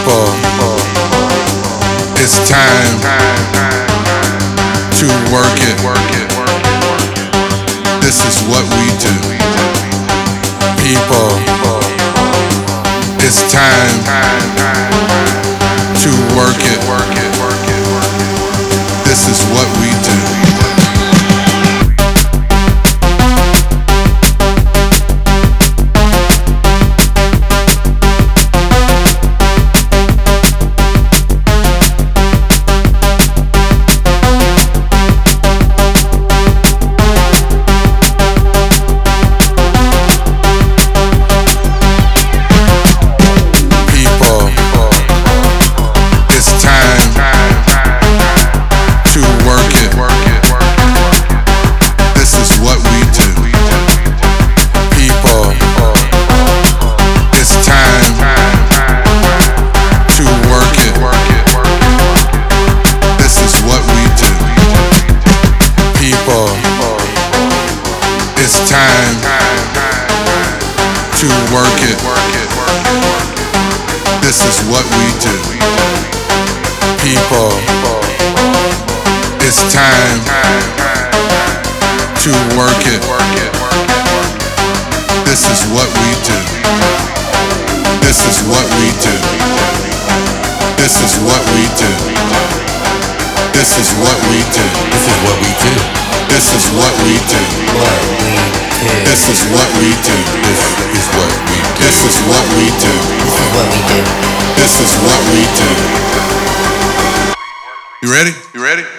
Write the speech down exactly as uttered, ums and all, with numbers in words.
People, it's time to work it. This is what we do. People, it's time to work it. This is what we do. It's time to work it. This is what we do. People, it's time to work it. This is what we do. This is what we do. This is what we do. This is what we do. This is what we do. This is what we do. What we do. This is what we do. This is what we do. This is what we do. This is what we do. This is what we do. You ready? You ready?